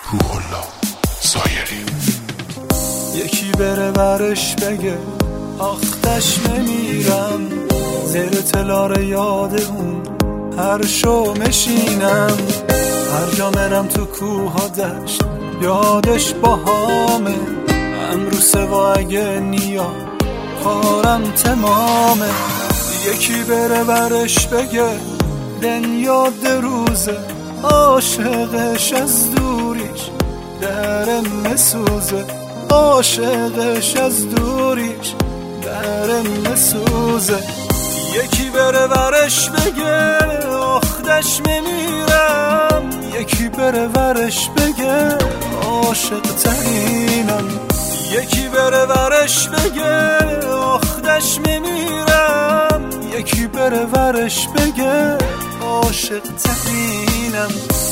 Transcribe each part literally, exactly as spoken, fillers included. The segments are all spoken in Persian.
روح الله سایری. یکی بره برش بگه آختش نمیرم، زیر تلار یاد اون هر شو مشینم. هر جا مرم تو کوه ها دشت یادش با هامه، امرو سوا اگه نیا کارم تمامه. یکی بره برش بگه دن یاد روزه، عاشقش از دوریش درم مسوزه، عاشقش از دوریش درم مسوزه. یکی بره برش بگه آخدش میمیرم، یکی بره برش بگه عاشق ترینم. یکی بره برش بگه آخدش میمیرم، یکی بره برش بگه عاشق ترینم.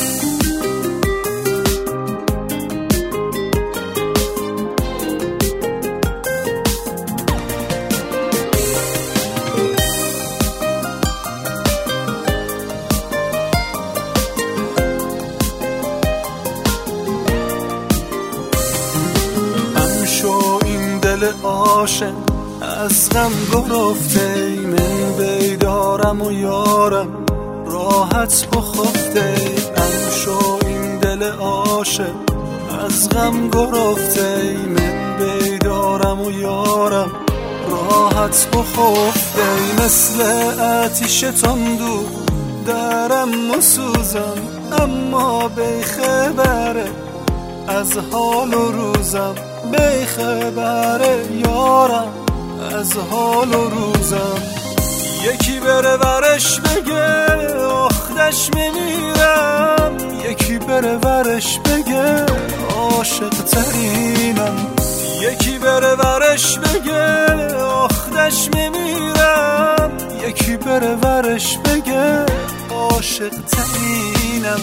عاشق از غم گرفته، من بیدارم و یارم راحت بخفته. امشو این دل عاشق از غم گرفته، من بیدارم و یارم راحت بخفته. مثل آتیش تندو درم مسوزم، اما بی خبره از حال و روزم، بی خبره یارم از حال و روزم. یکی بره برش بگه آخدش میمیرم، یکی بره برش بگه عاشق ترینم. یکی بره برش بگه آخدش میمیرم، یکی بره برش بگه عاشق ترینم.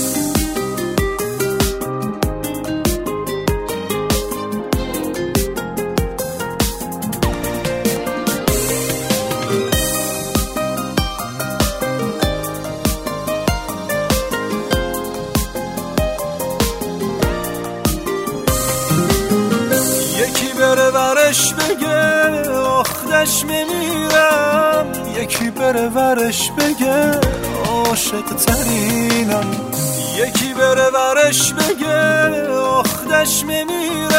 بره برش بگه آخدش میمیرم، یکی بره برش بگه عاشق ترینم. یکی بره برش بگه آخدش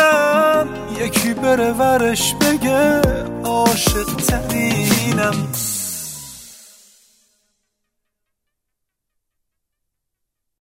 میمیرم، یکی بره برش بگه عاشق ترینم.